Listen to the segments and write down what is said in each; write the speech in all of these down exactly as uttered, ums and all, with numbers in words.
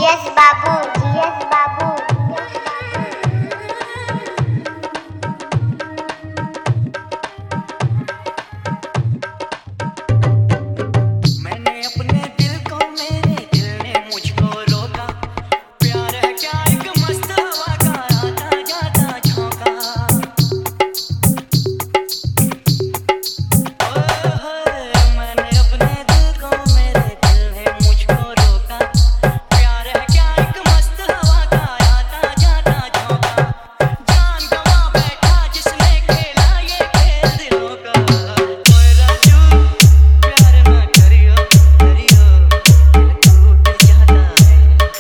GS बाबू जीएस बाबू मैंने अपने दिल को मेरे दिल ने मुझको रोका। प्यार है क्या एक मस्त हवा का आता जाता झोंका। मैंने अपने दिल को मेरे दिल ने मुझको रोका। प्यार है क्या एक मस्त हवा का आता जाता झोंका। जान गंवा बैठा जिसने खेला ये खेल दिलों का। ओए राजू प्यार ना करियो करियो दिल टूट जाता है।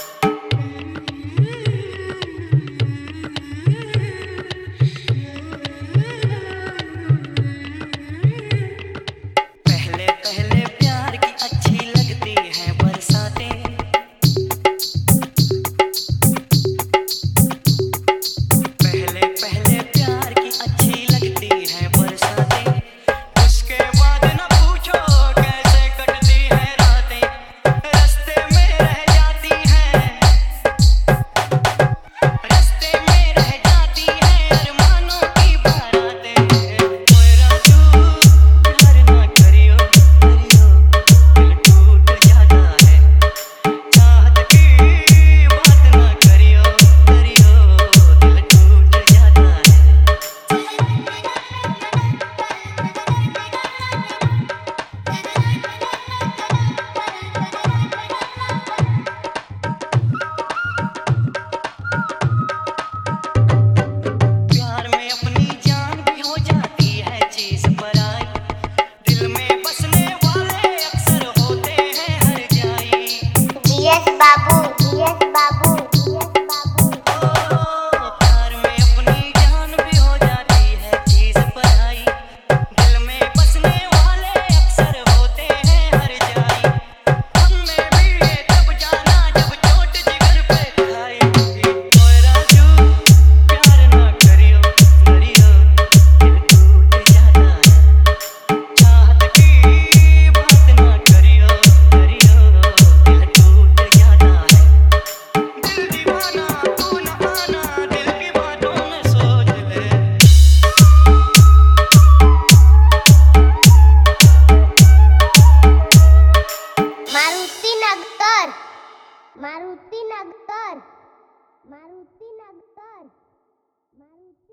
पहले पहले प्यार की अच्छी लगती है बरसातें। पहले पहले प्यार की अच्छी लगती है बरसातें। उसके बाद न पूछो कैसे कटती है रातें। रास्ते में रह जाती हैं रास्ते में रह जाती हैं अरमानों की बारातें। ओए राजू प्यार ना करियो करियो दिल टूट जाता है। चाहत की बात ना करियो करियो दिल टूट जाता है। प्यार में अपनी जान भी हो जाती है चीज पराई। दिल में बसने वाले अक्सर होते हैं हर जाई। जीएस बाबू जीएस बाबू जीएस बाबू ओ प्यार में अपनी जान भी हो जाती है चीज पराई। दिल में बसने वाले अक्सर होते हैं हर जाई। हमने भी ये तब जाना जब चोट जिगर पे खाई। ओए राजू प्यार ना करियो करियो दिल टूट जाता है। चाहत की बात ना करियो करियो दिल टूट जाता है। दिल दीवाना तू न आना दिल की बातों में सोच ले। मारुति नगर मारुति नगर मारुति नगर मारुति